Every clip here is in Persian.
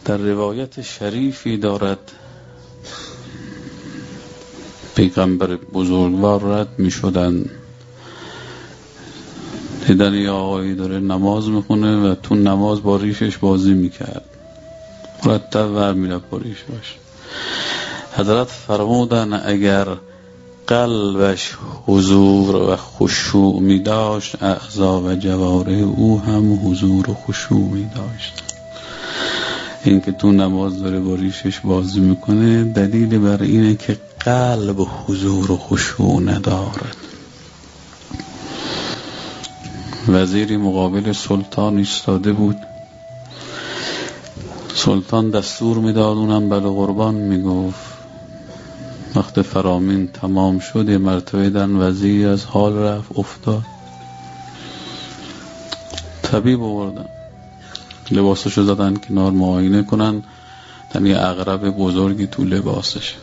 در روایت شریفی دارد پیغمبر بزرگوار رد می شدن، دیدن یه آقایی داره نماز میخونه و تو نماز با ریشش بازی میکرد، مرتب ور میرفت با ریشش. حضرت فرمودن اگر قلبش حضور و خشوع می داشت، اعضا و جواره او هم حضور و خشوع می داشت. این که تو نماز داره با ریشش بازی میکنه دلیل بر اینه که قلب حضور و خشوع ندارد. وزیری مقابل سلطان ایستاده بود، سلطان دستور میداد، اونم بله قربان میگفت. وقت فرامین تمام شد یه مرتبه دن وزیر از حال رفت افتاد. طبیب آوردن، لباسشو زدن کنار معاینه کنن، دن یه عقرب بزرگی تو لباسش.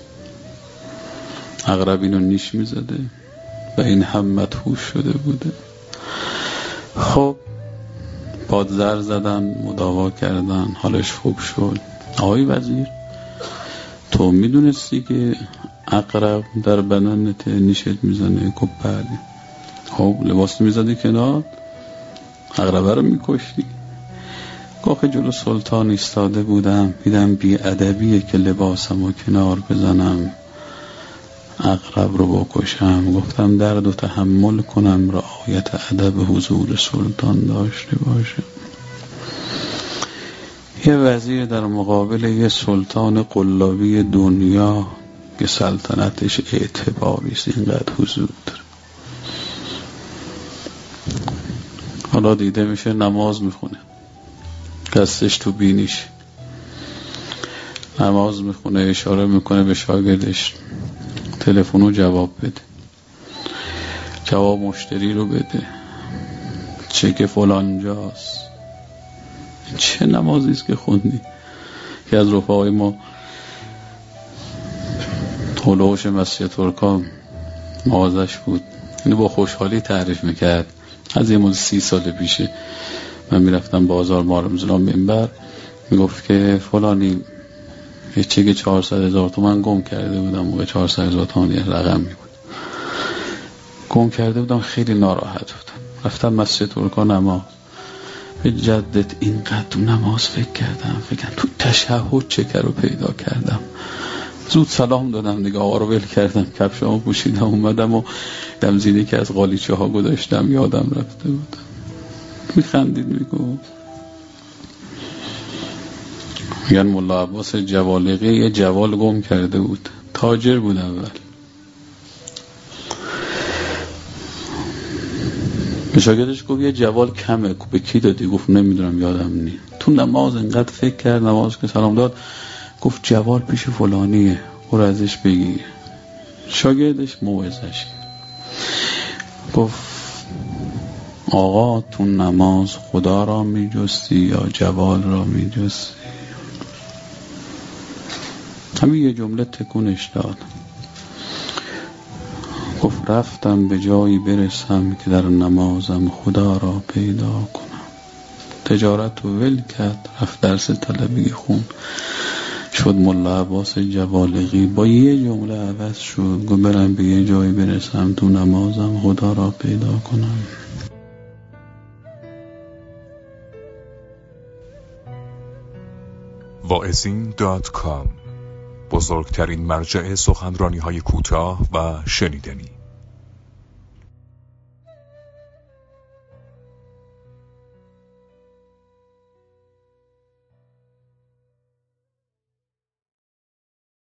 عقرب اینو نیش میزده و این هم مدهوش شده بوده. خب پادزر زدن، مداوا کردن، حالش خوب شد. آقای وزیر تو میدونستی که عقرب در بدنت نیشت میزنه؟ گفت بله. خب لباس میزدی کنار، عقربه رو میکشتی. گفت جلو سلطان ایستاده بودم، دیدم بی ادبیه که لباسم رو کنار بزنم عقرب رو بکشم. گفتم درد و تحمل کنم، رعایت ادب حضور سلطان داشته باشم. یه وزیر در مقابل یه سلطان قلابی دنیا که سلطنتش اعتباریست، اینقدر حضور داره. حالا دیده میشه نماز میخونه، دستش تو بینیش نماز میخونه، اشاره میکنه به شاگردش تلفنو جواب بده، جواب مشتری رو بده، چک فلان جاست. چه نمازیست که خوندی؟ که از رفقای ما هلوش مسیح ترکان موازش بود، اینو با خوشحالی تعریف میکرد. از یه مدت 30 سال پیشه من میرفتم بازار مارمزلان منبر، میگفت که فلانی یه چک 400,000 تومان گم کرده بودم. موقع 400,000 تومان یه رقم می بود، گم کرده بودم، خیلی ناراحت بودم. رفتم مسیح ترکان نماز، به جدت اینقدر تو نماز فکر کردم تو تشهد چکر رو پیدا کردم. زود سلام دادم دیگه، آقا رو ول کردم، کفشامو پوشیدم اومدم و دمزینی که از قالیچه ها گذاشتم یادم رفته بود. میخندید میگفت، میگن ملا عباس جوالقی یه جوال گم کرده بود، تاجر بود اول. به شاگردش گفت یه جوال کمه، به کی دادی؟ گفت نمیدونم یادم نی. تو نماز انقدر فکر کرد، نماز که سلام داد گفت جوال پیش فلانیه، برو ازش بگیر. شاگردش موعظش گفت آقا تو نماز خدا را میجستی یا جوال را میجستی؟ همین یه جمله تکونش داد. گفت رفتم به جایی برسم که در نمازم خدا را پیدا کنم. تجارت رو ول کرد، رفت درس طلبی خون، شد ملا عباس جوالقی. با یه جمله عوض شد، گفت برم به یه جایی برسم تو نمازم خدا را پیدا کنم. واعظین.com، بزرگترین مرجع سخنرانی‌های کوتاه و شنیدنی.